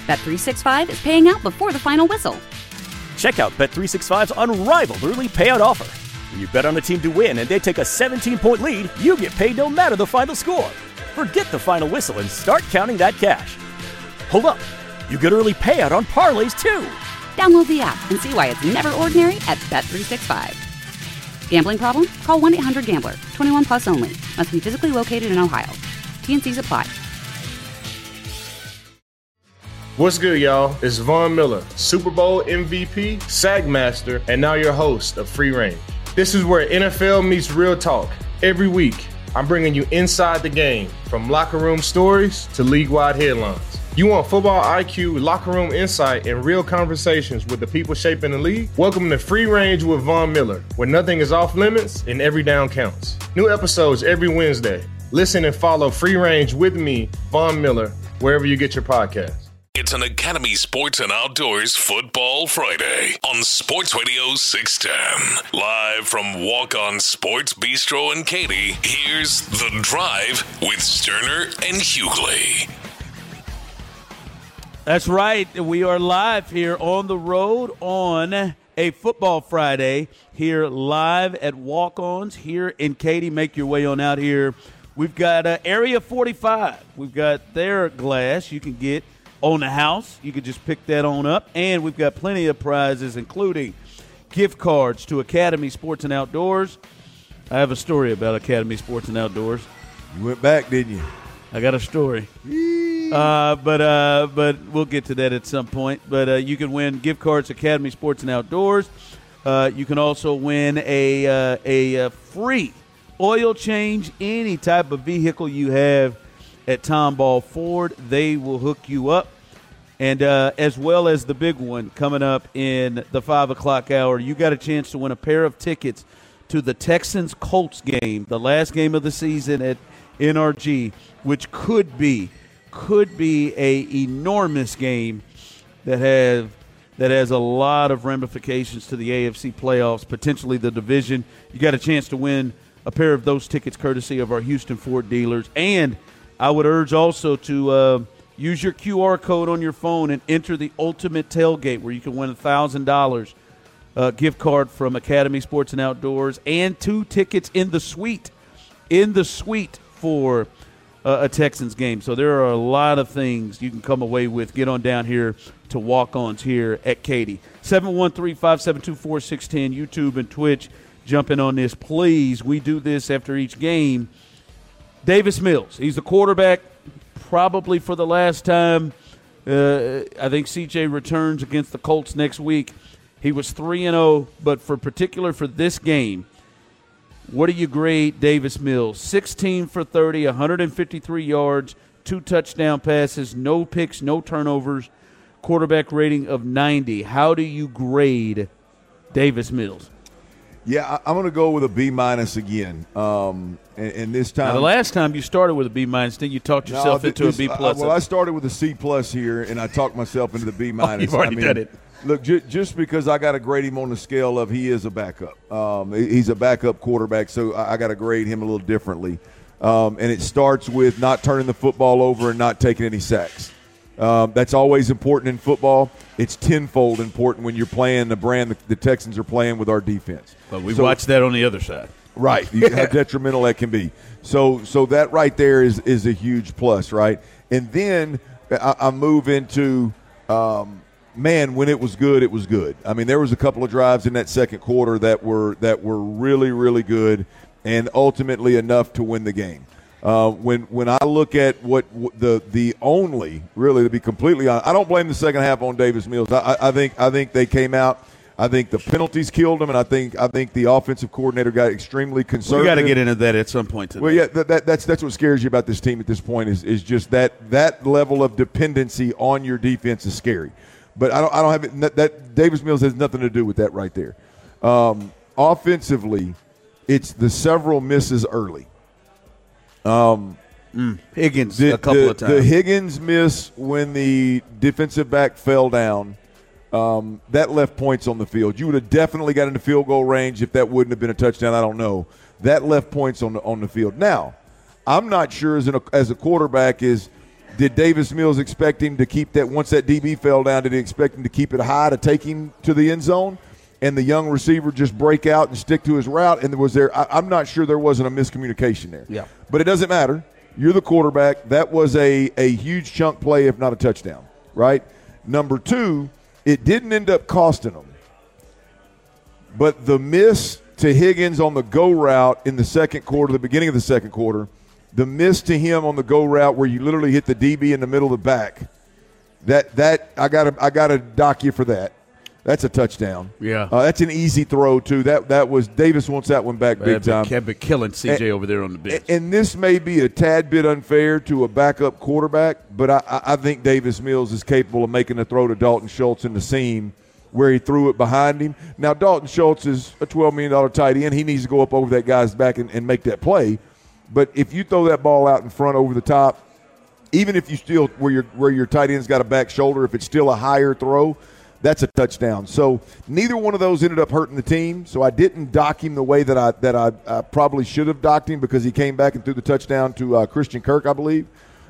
Bet365 is paying out before the final whistle. Check out Bet365's unrivaled early payout offer. When you bet on a team to win and they take a 17-point lead, you get paid no matter the final score. Forget the final whistle and start counting that cash. Hold up. You get early payout on parlays, too. Download the app and see why it's never ordinary at Bet365. Gambling problem? Call 1-800-GAMBLER. 21 plus only. Must be physically located in Ohio. T&Cs apply. What's good, y'all? It's Von Miller, Super Bowl MVP, Sack Master, and now your host of Free Range. This is where NFL meets real talk. Every week, I'm bringing you inside the game, from locker room stories to league-wide headlines. You want football IQ, locker room insight, and real conversations with the people shaping the league? Welcome to Free Range with Von Miller, where nothing is off limits and every down counts. New episodes every Wednesday. Listen and follow Free Range with me, Von Miller, wherever you get your podcasts. It's an Academy Sports and Outdoors Football Friday on Sports Radio 610. Live from Walk-On Sports Bistro in Katy, here's The Drive with Sterner and Hughley. That's right. We are live here on the road on a Football Friday here live at Walk-Ons here in Katy. Make your way on out here. We've got Area 45. We've got their glass you can get on the house. You can just pick that on up. And we've got plenty of prizes, including gift cards to Academy Sports and Outdoors. I have a story about Academy Sports and Outdoors. You went back, didn't you? I got a story. But we'll get to that at some point. But you can win gift cards to Academy Sports and Outdoors. You can also win a free oil change, any type of vehicle you have at Tomball Ford. They will hook you up. And as well as the big one coming up in the 5 o'clock hour, you got a chance to win a pair of tickets to the Texans-Colts game, the last game of the season at NRG, which could be a enormous game that has a lot of ramifications to the AFC playoffs, potentially the division. You got a chance to win a pair of those tickets courtesy of our Houston Ford dealers. And I would urge also to use your QR code on your phone and enter the Ultimate Tailgate, where you can win a $1,000 gift card from Academy Sports and Outdoors and 2 tickets in the suite for a Texans game. So there are a lot of things you can come away with. Get on down here to Walk-Ons here at Katy. 713-572-4610, YouTube and Twitch. Jump in on this, please. We do this after each game. Davis Mills, he's the quarterback probably for the last time. I think CJ returns against the Colts next week. He was 3-0, but for this game, what do you grade Davis Mills? 16 for 30, 153 yards, 2 touchdown passes, no picks, no turnovers, quarterback rating of 90. How do you grade Davis Mills? Yeah, I'm going to go with a B- again. And this time, now, the last time you started with a B-, then you talked yourself into a B+. Well, I started with a C+ here, and I talked myself into the B-. You've already done it. Look, just because I got to grade him on the scale of he is a backup. He's a backup quarterback, so I got to grade him a little differently. And it starts with not turning the football over and not taking any sacks. That's always important in football. It's tenfold important when you're playing the brand the Texans are playing with our defense. But we watched that on the other side. Right, how detrimental that can be. So that right there is a huge plus, right? And then I move into when it was good, it was good. I mean, there was a couple of drives in that second quarter that were really, really good and ultimately enough to win the game. When I look at what the only, really, to be completely honest, I don't blame the second half on Davis Mills. I think they came out. I think the penalties killed them, and I think the offensive coordinator got extremely conservative. We got to get into that at some point today. Well, yeah, that's what scares you about this team at this point is just that level of dependency on your defense is scary. But I don't have it. That Davis Mills has nothing to do with that right there. Offensively, it's the several misses early. Higgins a couple of times. The Higgins miss when the defensive back fell down. That left points on the field. You would have definitely got into field goal range if that wouldn't have been a touchdown. I don't know. That left points on the field. Now, I'm not sure as a quarterback is Did Davis Mills expect him to keep that once that DB fell down? Did he expect him to keep it high to take him to the end zone? And the young receiver just break out and stick to his route? And I'm not sure there wasn't a miscommunication there. Yeah. But it doesn't matter. You're the quarterback. That was a huge chunk play, if not a touchdown, right? Number two, it didn't end up costing them. But the miss to Higgins on the go route in the second quarter, the beginning of the second quarter, the miss to him on the go route where you literally hit the DB in the middle of the back, that I gotta dock you for that. That's a touchdown. Yeah, that's an easy throw too. That was Davis wants that one back big time. Kept it killing CJ over there on the bench. And this may be a tad bit unfair to a backup quarterback, but I think Davis Mills is capable of making a throw to Dalton Schultz in the seam where he threw it behind him. Now Dalton Schultz is a $12 million tight end. He needs to go up over that guy's back and make that play. But if you throw that ball out in front over the top, even if you still where your tight end's got a back shoulder, if it's still a higher throw, that's a touchdown. So neither one of those ended up hurting the team. So I didn't dock him the way that I probably should have docked him because he came back and threw the touchdown to Christian Kirk, I believe.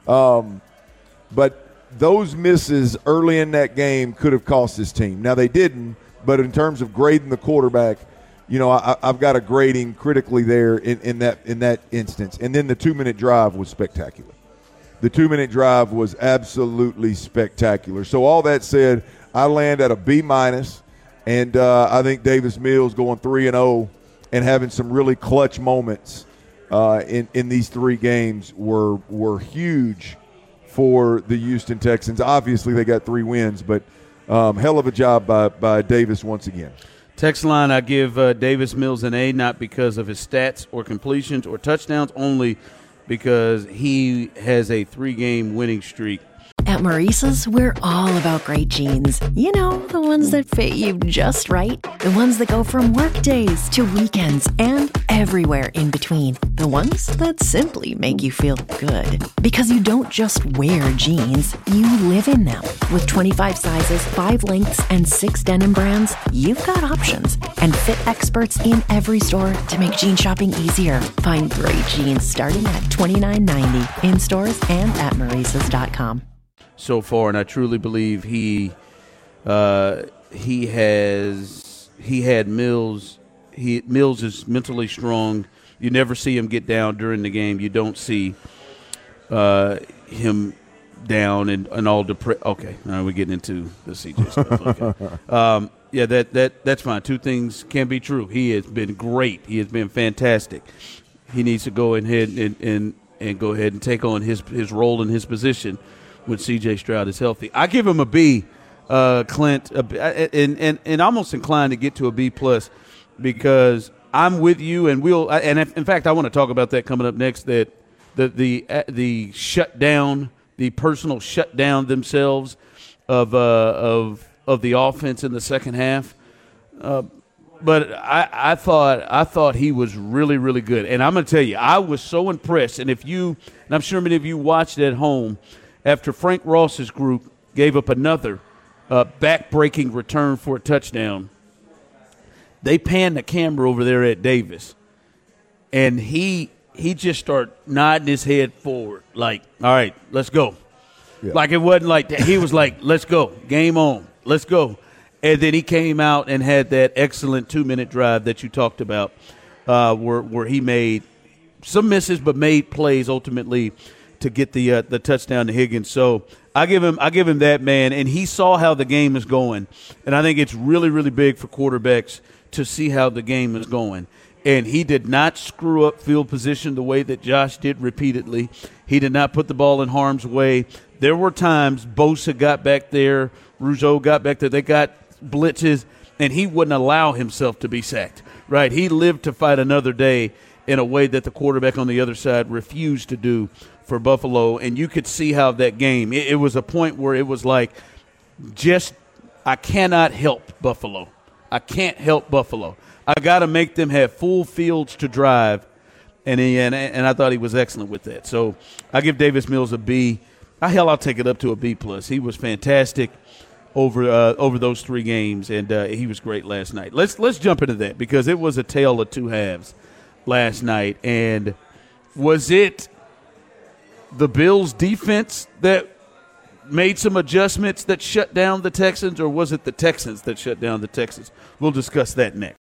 But those misses early in that game could have cost this team. Now they didn't, but in terms of grading the quarterback, you know, I've got a grading critically there in that instance. And then the 2-minute drive was spectacular. The 2-minute drive was absolutely spectacular. So all that said, I land at a B-, and I think Davis Mills going 3-0 and having some really clutch moments in these three games were huge for the Houston Texans. Obviously, they got 3 wins, but hell of a job by Davis once again. Text line, I give Davis Mills an A, not because of his stats or completions or touchdowns, only because he has a 3-game winning streak. At Maurice's, we're all about great jeans. You know, the ones that fit you just right. The ones that go from work days to weekends and everywhere in between. The ones that simply make you feel good. Because you don't just wear jeans, you live in them. With 25 sizes, 5 lengths, and 6 denim brands, you've got options. And fit experts in every store to make jean shopping easier. Find great jeans starting at $29.90 in stores and at Maurice's.com. So far, and I truly believe he had Mills. Mills is mentally strong. You never see him get down during the game. You don't see him down and all depressed. Okay, now we're getting into the CJ stuff. Okay. Yeah, that's fine. Two things can be true. He has been great. He has been fantastic. He needs to go ahead and go ahead and take on his role in his position when C.J. Stroud is healthy. I give him a B, Clint, and almost inclined to get to a B+, because I'm with you, and in fact, I want to talk about that coming up next, that the shutdown, the personal shutdown themselves of the offense in the second half. But I thought he was really, really good. And I'm going to tell you, I was so impressed. And I'm sure many of you watched at home, after Frank Ross's group gave up another back-breaking return for a touchdown, they panned the camera over there at Davis, and he just started nodding his head forward, like, all right, let's go. Yeah. Like it wasn't like that. He was like, let's go, game on, let's go. And then he came out and had that excellent 2-minute drive that you talked about, where he made some misses but made plays ultimately to get the touchdown to Higgins. So I give him that, man, and he saw how the game is going. And I think it's really, really big for quarterbacks to see how the game is going. And he did not screw up field position the way that Josh did repeatedly. He did not put the ball in harm's way. There were times Bosa got back there, Rougeau got back there, they got blitzes, and he wouldn't allow himself to be sacked. Right? He lived to fight another day in a way that the quarterback on the other side refused to do for Buffalo. And you could see how that game, it was a point where it was like, I cannot help Buffalo. I can't help Buffalo. I got to make them have full fields to drive, and I thought he was excellent with that. So I give Davis Mills a B. I'll take it up to a B+. He was fantastic over those 3 games, and he was great last night. Let's jump into that, because it was a tale of 2 halves last night. And was it the Bills' defense that made some adjustments that shut down the Texans, or was it the Texans that shut down the Texans? We'll discuss that next.